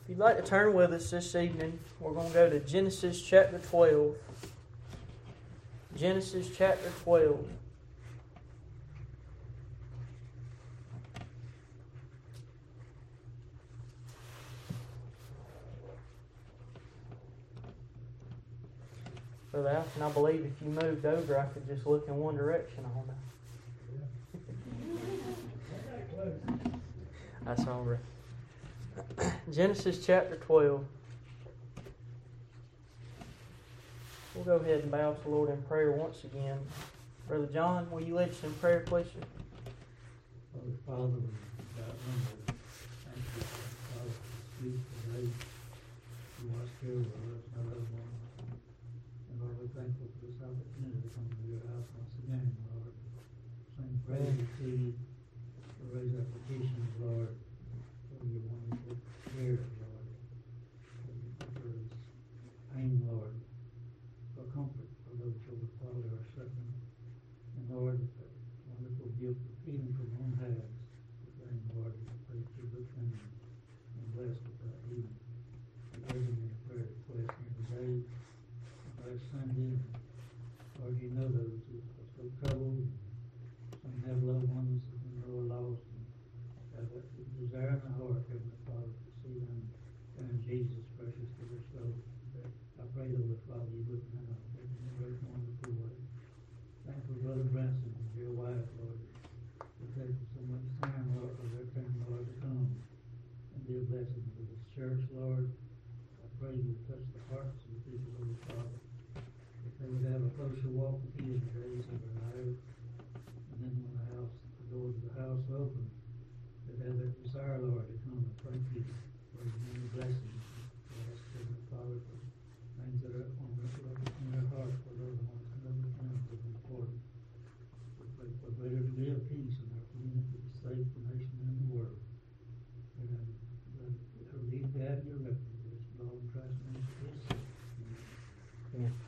If you'd like to turn with us this evening, we're going to go to Genesis chapter 12. Genesis chapter 12. Brother Alton, I believe if you moved over, I could just look in one direction all night. That's all right. Genesis chapter 12. We'll go ahead and bow to the Lord in prayer once again. Brother John, will you lead us in prayer, please, sir? Father, without number, thank you, Father, for this beautiful day. You watch care over us, our loved ones. And Lord, we're thankful for this opportunity to come to your house once again, Lord. Sing praises to you, to raise up petitions, Lord, for your wonderful care, Lord. For this pain, Lord. For comfort for those children, Father, are suffering. And Lord, that wonderful gift of healing from on hands. And Lord, we pray that you look in and bless with that healing. We pray in your prayer request here today. Last Sunday, Lord, you know those who are so troubled. Some have loved ones who are lost. And have that desire in the heart, Heavenly Father, to see them and Jesus precious to their soul. I pray, Lord, Father, you look now in a great wonderful way. Thank you for Brother Branson and dear wife, Lord. We thank you so much time, Lord, for their time, Lord, to come and be a blessing to this church, Lord. I pray you touch the hearts of the people, Lord, Father. That they would have a closer walk with you in the days of their lives. And then when the doors of the house open, they'd have that desire, Lord, to come and thank you for your many blessings. We ask, Heavenly Father, for things that are on their heart for those ones who know the times of importance. We pray for greater degree of peace in our community, the state, the nation, and the world. And let lead God your refuge. This Lord in Christ's name. Amen.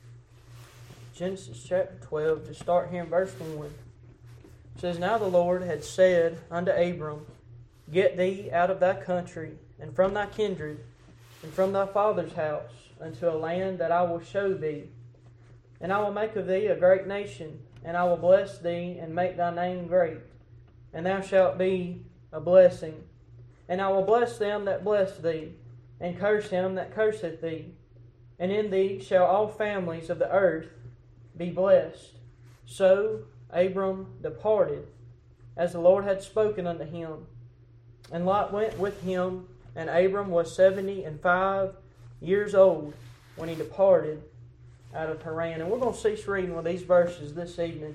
Genesis chapter 12, to start here in verse 1. It says, Now the Lord had said unto Abram, Get thee out of thy country, and from thy kindred, and from thy father's house, unto a land that I will show thee. And I will make of thee a great nation, and I will bless thee, and make thy name great. And thou shalt be a blessing. And I will bless them that bless thee, and curse him that curseth thee. And in thee shall all families of the earth be blessed. So Abram departed, as the Lord had spoken unto him. And Lot went with him, and Abram was 75 years old when he departed out of Haran. And we're going to cease reading with these verses this evening.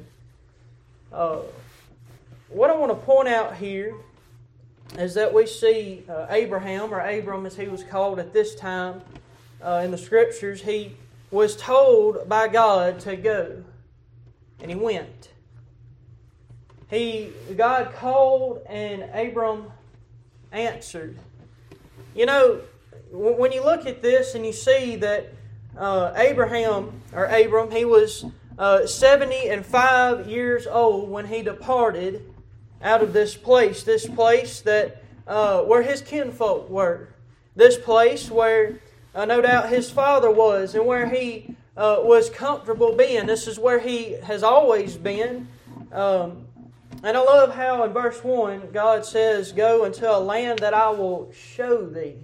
What I want to point out here is that we see Abraham, or Abram as he was called at this time in the Scriptures, he was told by God to go. And he went. God called and Abram answered. You know, when you look at this and you see that Abram, he was 75 years old when he departed out of this place that where his kinfolk were, this place where no doubt his father was, and where he was comfortable being. This is where he has always been. And I love how in verse 1 God says, Go into a land that I will show thee.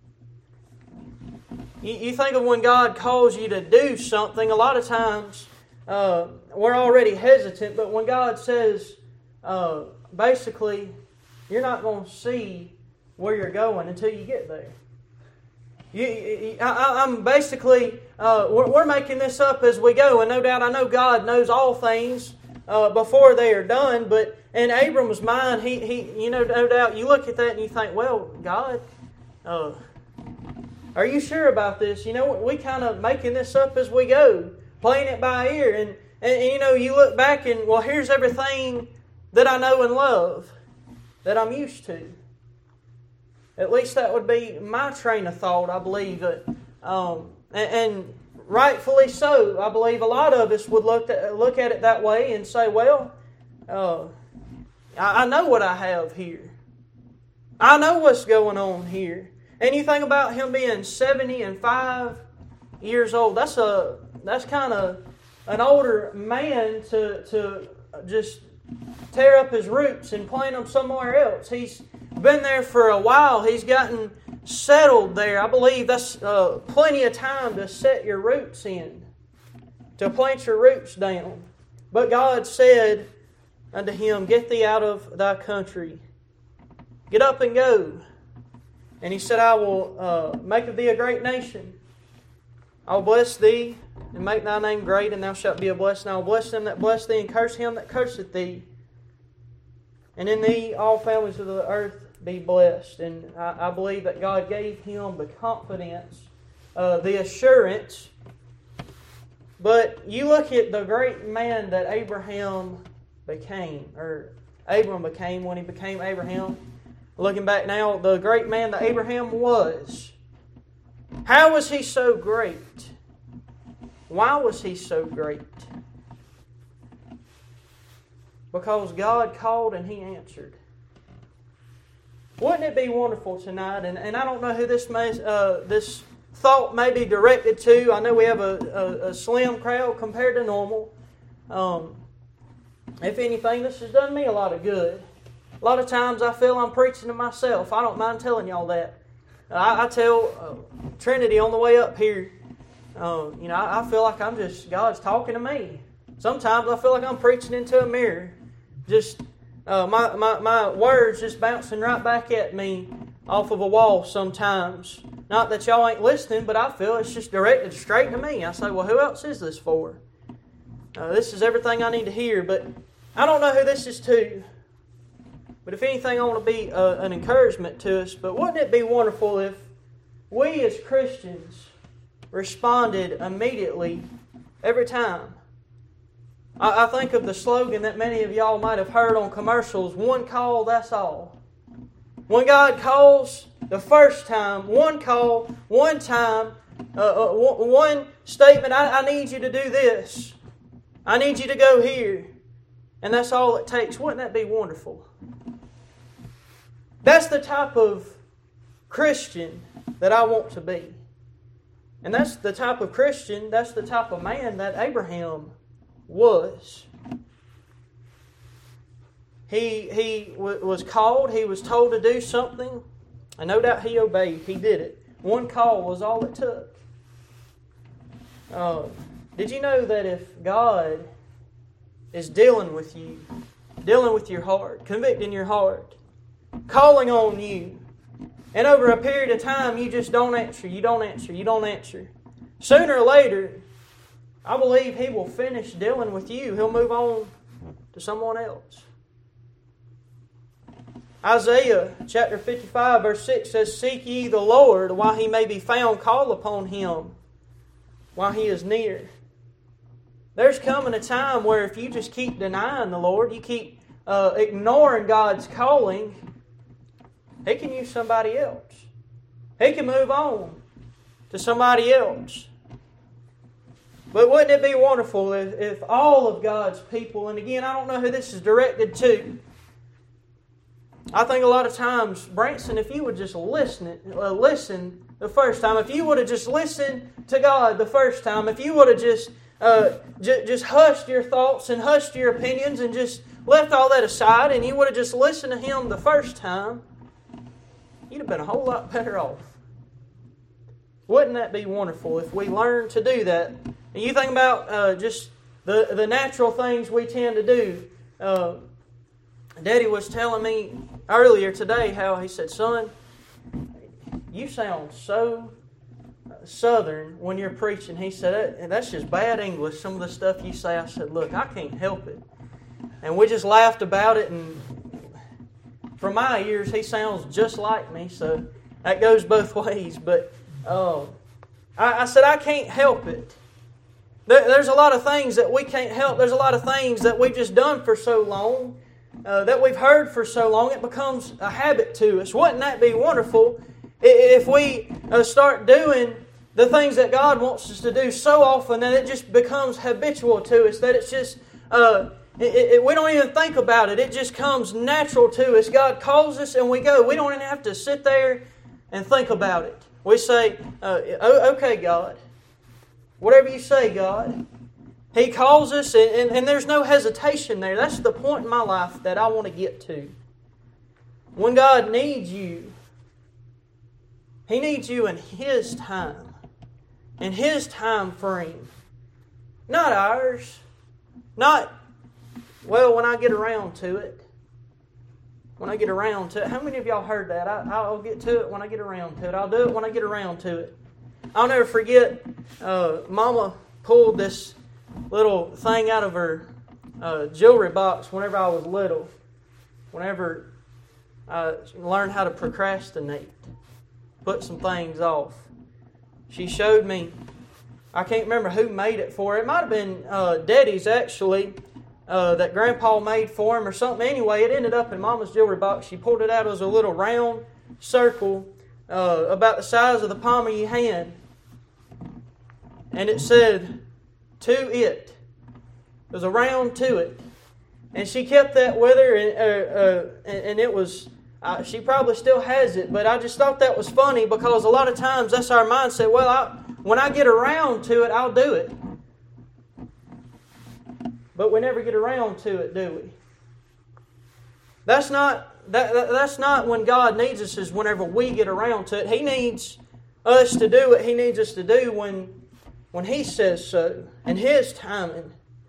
You think of when God calls you to do something, a lot of times we're already hesitant, but when God says, basically, you're not going to see where you're going until you get there. I'm basically, we're making this up as we go, and no doubt I know God knows all things before they are done, but in Abram's mind, he no doubt you look at that and you think, well, God, are you sure about this? You know, we kind of making this up as we go, playing it by ear, and you know, you look back and, well, here's everything that I know and love, that I'm used to. At least that would be my train of thought, I believe. And rightfully so. I believe a lot of us would look at it that way and say, well, I know what I have here. I know what's going on here. And you think about him being 75 years old. That's kind of an older man to just tear up his roots and plant them somewhere else. He's been there for a while. He's gotten settled there. I believe that's plenty of time to set your roots in, to plant your roots down. But God said unto him, Get thee out of thy country. Get up and go. And he said, I will make of thee a great nation. I will bless thee and make thy name great, and thou shalt be a blessing. I will bless them that bless thee, and curse him that curseth thee. And in thee all families of the earth be blessed. And I believe that God gave him the confidence, the assurance. But you look at the great man that Abram became when he became Abraham. Looking back now, the great man that Abraham was. How was he so great? Why was he so great? Because God called and He answered. Wouldn't it be wonderful tonight? And I don't know who this thought may be directed to. I know we have a slim crowd compared to normal. If anything, this has done me a lot of good. A lot of times I feel I'm preaching to myself. I don't mind telling y'all that. I tell Trinity on the way up here, I feel like God's talking to me. Sometimes I feel like I'm preaching into a mirror. Just my words just bouncing right back at me off of a wall sometimes. Not that y'all ain't listening, but I feel it's just directed straight to me. I say, well, who else is this for? This is everything I need to hear, but I don't know who this is to. But if anything, I want to be an encouragement to us. But wouldn't it be wonderful if we as Christians responded immediately every time? I think of the slogan that many of y'all might have heard on commercials, one call, that's all. When God calls the first time, one call, one time, one statement, I need you to do this. I need you to go here. And that's all it takes. Wouldn't that be wonderful? That's the type of Christian that I want to be. And that's the type of Christian, that's the type of man that Abraham was. He was called, he was told to do something, and no doubt he obeyed. He did it. One call was all it took. Did you know that if God is dealing with you, dealing with your heart, convicting your heart, calling on you, and over a period of time you just don't answer, you don't answer. Sooner or later, I believe He will finish dealing with you. He'll move on to someone else. Isaiah chapter 55 verse 6 says, Seek ye the Lord while He may be found, call upon Him while He is near. There's coming a time where if you just keep denying the Lord, you keep ignoring God's calling, He can use somebody else. He can move on to somebody else. But wouldn't it be wonderful if all of God's people, and again, I don't know who this is directed to. I think a lot of times, Branson, if you would just listen the first time, if you would have just listened to God the first time, if you would have just hushed your thoughts and hushed your opinions and just left all that aside, and you would have just listened to Him the first time, you'd have been a whole lot better off. Wouldn't that be wonderful if we learned to do that? And you think about just the natural things we tend to do. Daddy was telling me earlier today how he said, Son, you sound so Southern when you're preaching. He said, that's just bad English, some of the stuff you say. I said, look, I can't help it. And we just laughed about it, and from my ears, he sounds just like me, so that goes both ways. But I said, I can't help it. There's a lot of things that we can't help. There's a lot of things that we've just done for so long, that we've heard for so long, it becomes a habit to us. Wouldn't that be wonderful if we start doing the things that God wants us to do so often that it just becomes habitual to us, that it's just, we don't even think about it. It just comes natural to us. God calls us and we go. We don't even have to sit there and think about it. We say, okay, God. Whatever you say, God. He calls us, and there's no hesitation there. That's the point in my life that I want to get to. When God needs you, He needs you in His time. In His time frame. Not ours. Not, well, when I get around to it. When I get around to it. How many of y'all heard that? I'll get to it when I get around to it. I'll do it when I get around to it. I'll never forget, Mama pulled this little thing out of her jewelry box whenever I was little. Whenever I learned how to procrastinate. Put some things off. She showed me, I can't remember who made it for her. It might have been Daddy's actually, that Grandpa made for him or something. Anyway, it ended up in Mama's jewelry box. She pulled it out. It was a little round circle about the size of the palm of your hand. And it said, to it. It was a round to it. And she kept that with her, and it was, she probably still has it, but I just thought that was funny because a lot of times that's our mindset. Well, when I get around to it, I'll do it. But we never get around to it, do we? That's not when God needs us, is whenever we get around to it. He needs us to do what He needs us to do when He says so, in His timing.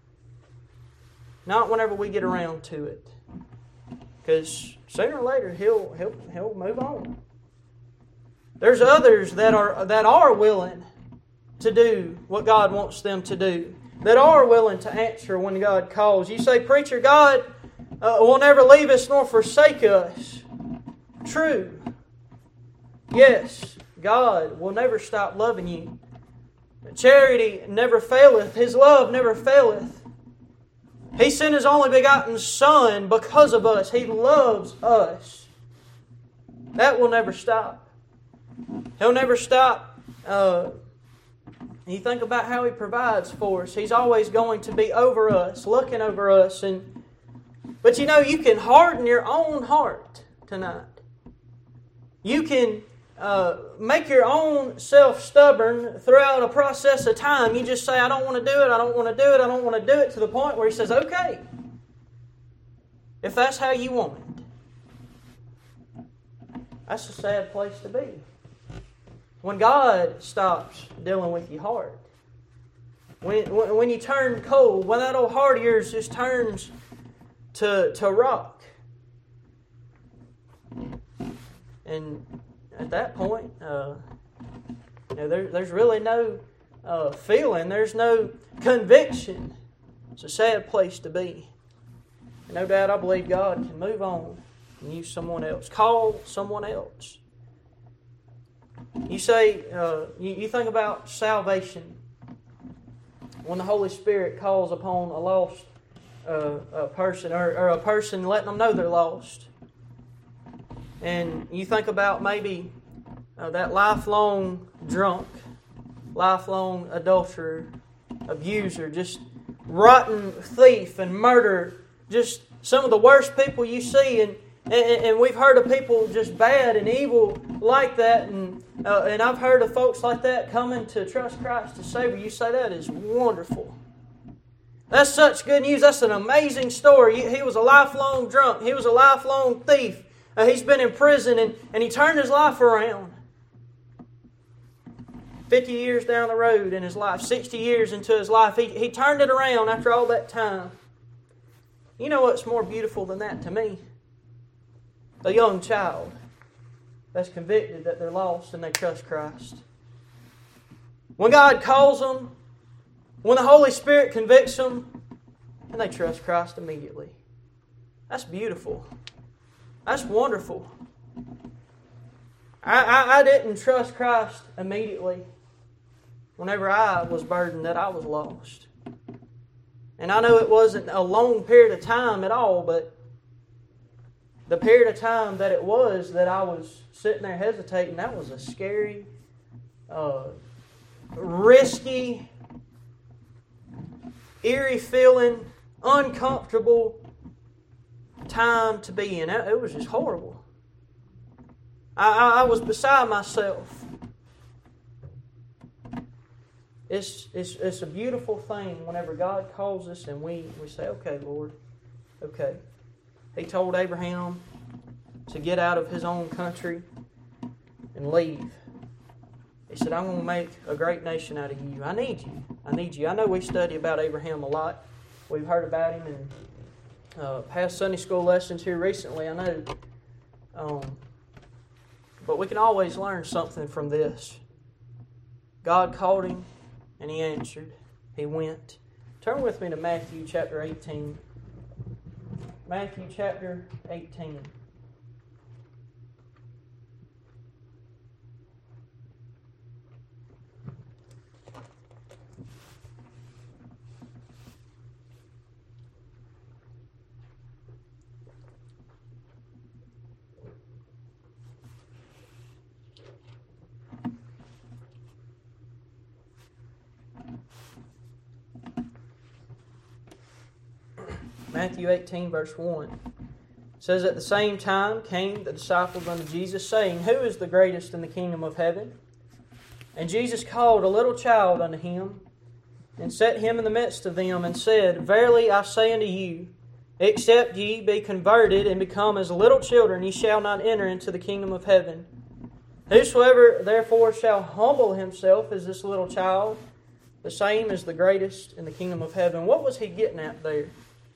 Not whenever we get around to it. Because sooner or later He'll move on. There's others that are willing to do what God wants them to do. That are willing to answer when God calls. You say, preacher, God will never leave us nor forsake us. True. Yes, God will never stop loving you. Charity never faileth. His love never faileth. He sent His only begotten Son because of us. He loves us. That will never stop. He'll never stop. You think about how He provides for us. He's always going to be over us, looking over us. But you know, you can harden your own heart tonight. You can make your own self stubborn throughout a process of time. You just say, I don't want to do it, I don't want to do it, I don't want to do it, to the point where He says, okay, if that's how you want it. That's a sad place to be. When God stops dealing with your heart. When you turn cold, when that old heart of yours just turns to rock. And at that point, there's really no feeling. There's no conviction. It's a sad place to be. And no doubt I believe God can move on and use someone else. Call someone else. You say, you think about salvation. When the Holy Spirit calls upon a lost person or a person letting them know they're lost. And you think about maybe that lifelong drunk, lifelong adulterer, abuser, just rotten thief and murderer, just some of the worst people you see. And we've heard of people just bad and evil like that. And I've heard of folks like that coming to trust Christ as Savior. You say that is wonderful. That's such good news. That's an amazing story. He was a lifelong drunk. He was a lifelong thief. He's been in prison and he turned his life around. 50 years down the road in his life, 60 years into his life, he turned it around after all that time. You know what's more beautiful than that to me? A young child that's convicted that they're lost and they trust Christ. When God calls them, when the Holy Spirit convicts them, and they trust Christ immediately. That's beautiful. That's wonderful. I didn't trust Christ immediately whenever I was burdened that I was lost. And I know it wasn't a long period of time at all, but the period of time that it was that I was sitting there hesitating, that was a scary, risky, eerie feeling, uncomfortable time to be in. It was just horrible. I was beside myself. It's a beautiful thing whenever God calls us and we say, okay, Lord, okay. He told Abraham to get out of his own country and leave. He said, I'm going to make a great nation out of you. I need you. I need you. I know we study about Abraham a lot. We've heard about him in past Sunday school lessons here recently, I know. But we can always learn something from this. God called him, and he answered. He went. Turn with me to Matthew chapter 18. Matthew chapter 18. Matthew 18, verse 1. It says, At the same time came the disciples unto Jesus, saying, Who is the greatest in the kingdom of heaven? And Jesus called a little child unto him, and set him in the midst of them, and said, Verily I say unto you, except ye be converted and become as little children, ye shall not enter into the kingdom of heaven. Whosoever therefore shall humble himself as this little child, the same is the greatest in the kingdom of heaven. What was he getting at there?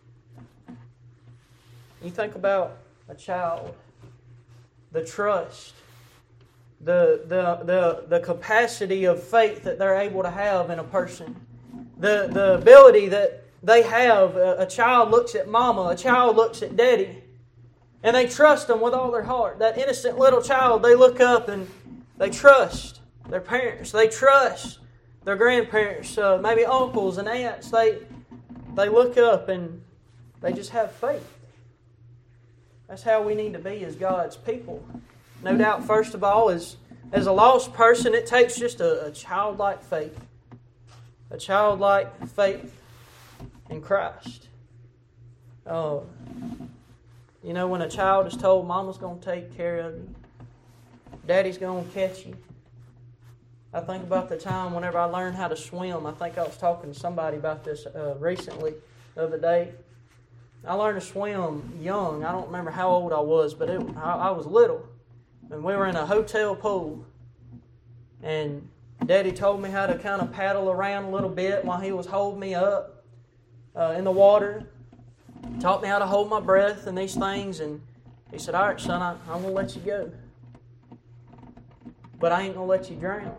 You think about a child, the trust, the capacity of faith that they're able to have in a person, the ability that they have. A child looks at mama, a child looks at daddy, and they trust them with all their heart. That innocent little child, they look up and they trust their parents, they trust their grandparents, maybe uncles and aunts. They look up and they just have faith. That's how we need to be as God's people. No doubt, first of all, as a lost person, it takes just a childlike faith. A childlike faith in Christ. You know, when a child is told, Mama's going to take care of you, Daddy's going to catch you. I think about the time whenever I learned how to swim. I think I was talking to somebody about this recently, the other day. I learned to swim young. I don't remember how old I was, but I was little. And we were in a hotel pool. And Daddy told me how to kind of paddle around a little bit while he was holding me up in the water. Taught me how to hold my breath and these things. And he said, all right, son, I'm going to let you go. But I ain't going to let you drown.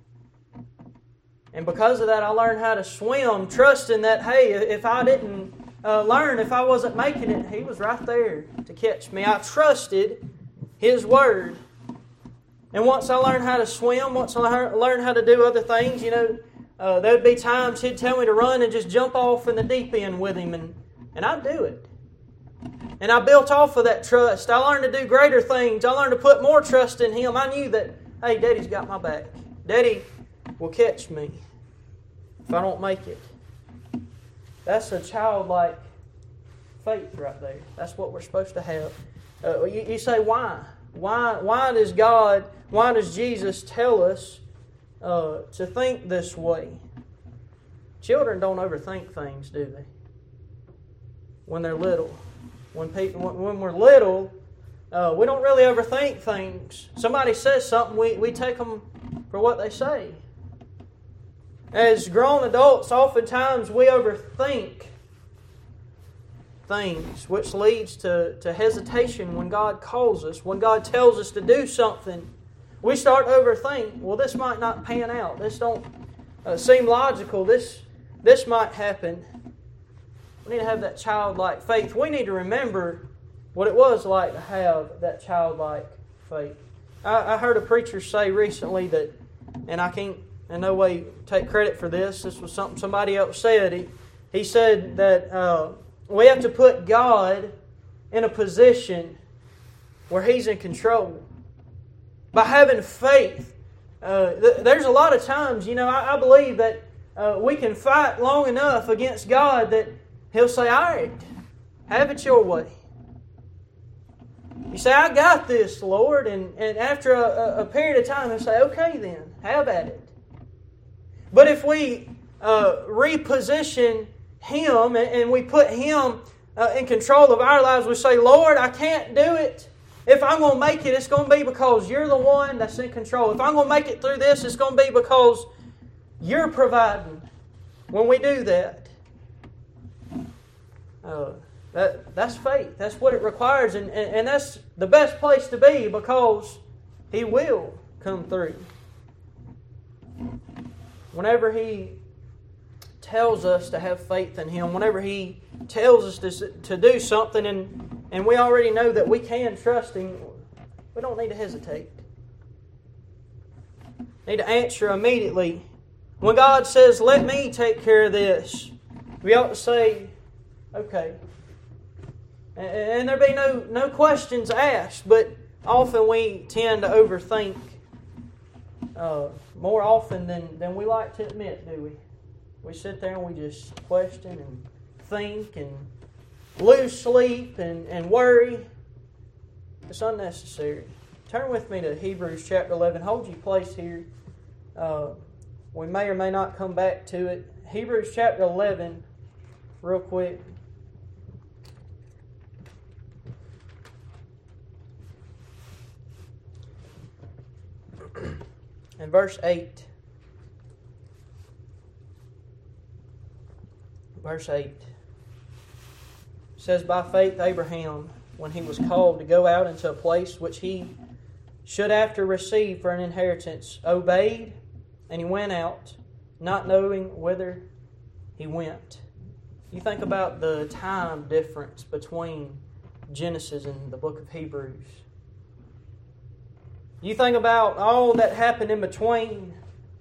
And because of that, I learned how to swim, trusting that, hey, if I didn't learn, if I wasn't making it, He was right there to catch me. I trusted His Word. And once I learned how to swim, once I learned how to do other things, you know, there would be times He'd tell me to run and just jump off in the deep end with Him, and I'd do it. And I built off of that trust. I learned to do greater things. I learned to put more trust in Him. I knew that, hey, Daddy's got my back. Daddy will catch me if I don't make it. That's a childlike faith right there. That's what we're supposed to have. You say, why? Why does Jesus tell us to think this way? Children don't overthink things, do they? When they're little. When we're little, we don't really overthink things. Somebody says something, we take them for what they say. As grown adults, oftentimes we overthink things, which leads to hesitation when God calls us, when God tells us to do something. We start to overthink, well, this might not pan out. This don't seem logical. This might happen. We need to have that childlike faith. We need to remember what it was like to have that childlike faith. I heard a preacher say recently that, and I can't in no way take credit for this. This was something somebody else said. He said that we have to put God in a position where He's in control. By having faith, there's a lot of times, you know, I believe that we can fight long enough against God that He'll say, all right, have it your way. You say, I got this, Lord. And after a period of time, you say, okay then, have at it. But if we reposition Him and we put Him in control of our lives, we say, Lord, I can't do it. If I'm going to make it, it's going to be because You're the one that's in control. If I'm going to make it through this, it's going to be because You're providing. When we do that, that's faith. That's what it requires. And that's the best place to be because He will come through. Whenever He tells us to have faith in Him, whenever He tells us to do something and we already know that we can trust Him, we don't need to hesitate. We need to answer immediately. When God says, let me take care of this, we ought to say, okay. And there be no questions asked, but often we tend to overthink more often than we like to admit, do we? We sit there and we just question and think and lose sleep and worry. It's unnecessary. Turn with me to Hebrews chapter 11. Hold your place here. We may or may not come back to it. Hebrews chapter 11, real quick. In verse 8. Verse 8 says, by faith Abraham, when he was called to go out into a place which he should after receive for an inheritance, obeyed, and he went out, not knowing whither he went. You think about the time difference between Genesis and the book of Hebrews. You think about all that happened in between.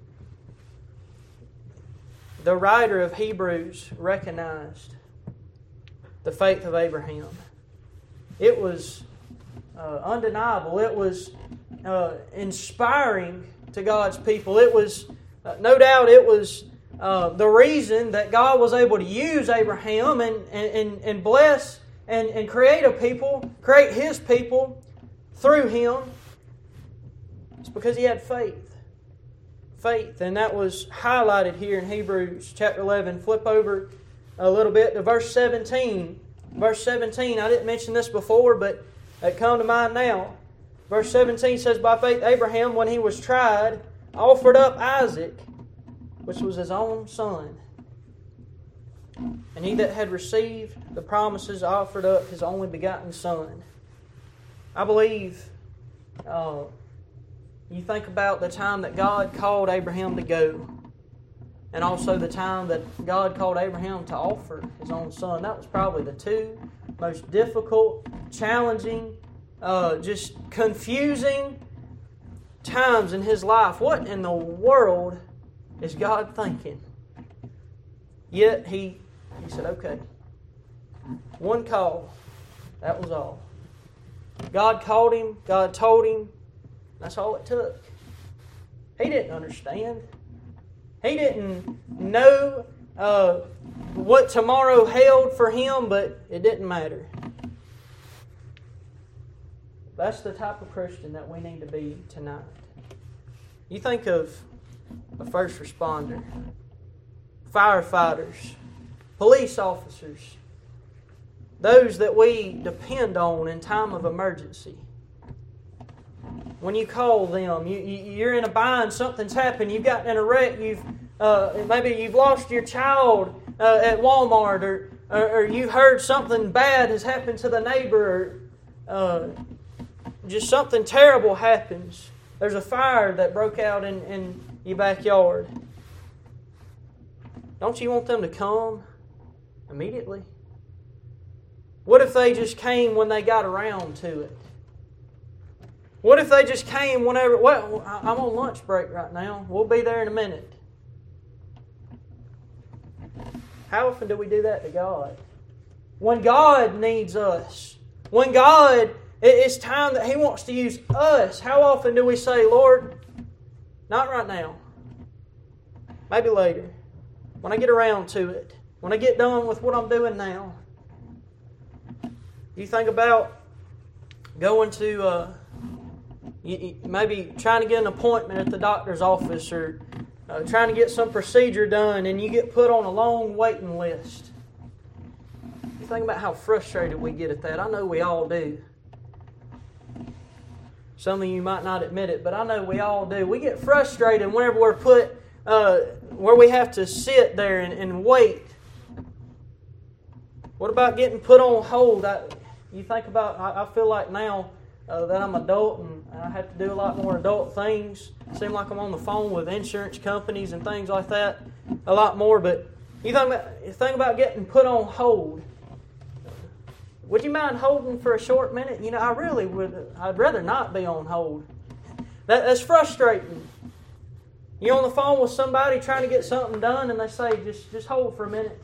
The writer of Hebrews recognized the faith of Abraham. It was undeniable. It was inspiring to God's people. It was, no doubt, it was the reason that God was able to use Abraham and bless and create a people, create His people through him. It's because he had faith. Faith, and that was highlighted here in Hebrews chapter 11. Flip over a little bit to verse 17. Verse 17, I didn't mention this before, but it come to mind now. Verse 17 says, by faith Abraham, when he was tried, offered up Isaac, which was his own son. And he that had received the promises offered up his only begotten son. I believe you think about the time that God called Abraham to go, and also the time that God called Abraham to offer his own son. That was probably the two most difficult, challenging, just confusing times in his life. What in the world is God thinking? Yet he said, okay. One call. That was all. God called him. God told him. That's all it took. He didn't understand. He didn't know what tomorrow held for him, but it didn't matter. That's the type of Christian that we need to be tonight. You think of a first responder, firefighters, police officers, those that we depend on in time of emergency. When you call them, you're in a bind, something's happened, you've gotten in a wreck, maybe you've lost your child at Walmart, or you heard something bad has happened to the neighbor, or just something terrible happens. There's a fire that broke out in your backyard. Don't you want them to come immediately? What if they just came when they got around to it? What if they just came whenever... Well, I'm on lunch break right now. We'll be there in a minute. How often do we do that to God? When God needs us. When God... It's time that He wants to use us. How often do we say, Lord, not right now. Maybe later. When I get around to it. When I get done with what I'm doing now. You think about going to maybe trying to get an appointment at the doctor's office, or trying to get some procedure done, and you get put on a long waiting list. You think about how frustrated we get at that. I know we all do. Some of you might not admit it, but I know we all do. We get frustrated whenever we're put where we have to sit there and wait. What about getting put on hold? You think about, I feel like now that I'm adult and I have to do a lot more adult things. It seems like I'm on the phone with insurance companies and things like that a lot more. But you think about getting put on hold. Would you mind holding for a short minute? You know, I really would. I'd rather not be on hold. That's frustrating. You're on the phone with somebody trying to get something done, and they say, just hold for a minute.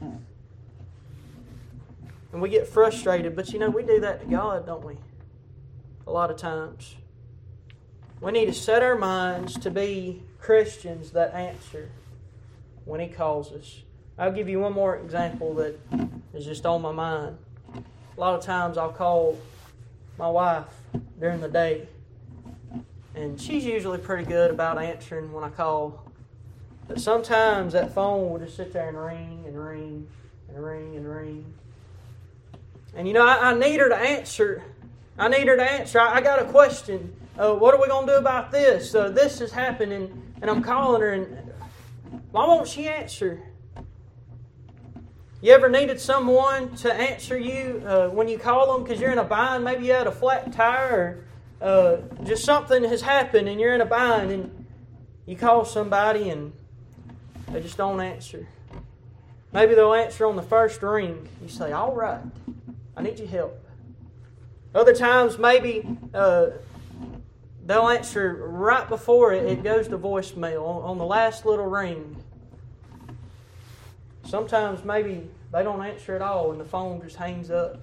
And we get frustrated. But you know, we do that to God, don't we? A lot of times. We need to set our minds to be Christians that answer when He calls us. I'll give you one more example that is just on my mind. A lot of times I'll call my wife during the day, and she's usually pretty good about answering when I call. But sometimes that phone will just sit there and ring and ring and ring and ring. And you know, I need her to answer. I need her to answer. I got a question. What are we going to do about this? This is happening, and I'm calling her, and why won't she answer? You ever needed someone to answer you when you call them because you're in a bind? Maybe you had a flat tire, or just something has happened and you're in a bind, and you call somebody and they just don't answer. Maybe they'll answer on the first ring. You say, all right, I need your help. Other times, maybe they'll answer right before it goes to voicemail, on the last little ring. Sometimes maybe they don't answer at all and the phone just hangs up.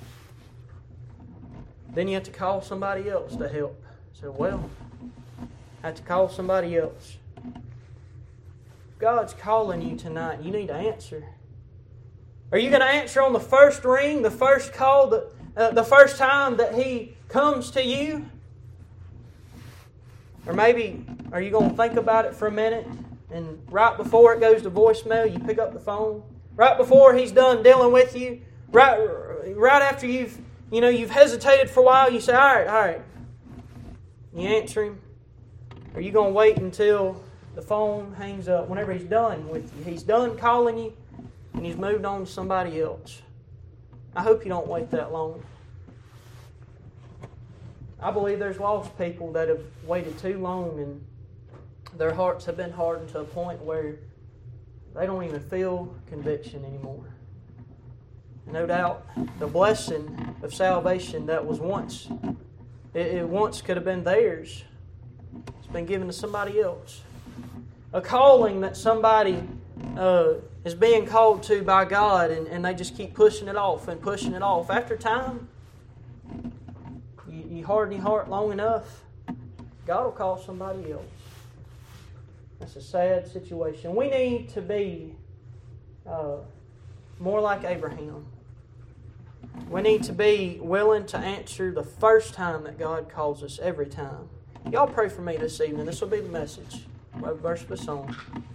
Then you have to call somebody else to help. So, well, I have to call somebody else. If God's calling you tonight, you need to answer. Are you going to answer on the first ring, the first call, the first time that He comes to you? Or maybe, are you going to think about it for a minute, and right before it goes to voicemail, you pick up the phone? Right before He's done dealing with you, right after you've hesitated for a while, you say, all right. You answer Him. Or are you going to wait until the phone hangs up, whenever He's done with you? He's done calling you, and He's moved on to somebody else. I hope you don't wait that long. I believe there's lost people that have waited too long, and their hearts have been hardened to a point where they don't even feel conviction anymore. No doubt, the blessing of salvation that was once, it once could have been theirs. It's been given to somebody else. A calling that somebody is being called to by God, and they just keep pushing it off and pushing it off. After time, you harden your heart long enough, God will call somebody else. That's a sad situation. We need to be more like Abraham. We need to be willing to answer the first time that God calls us, every time. Y'all pray for me this evening. This will be the message. Verse by song.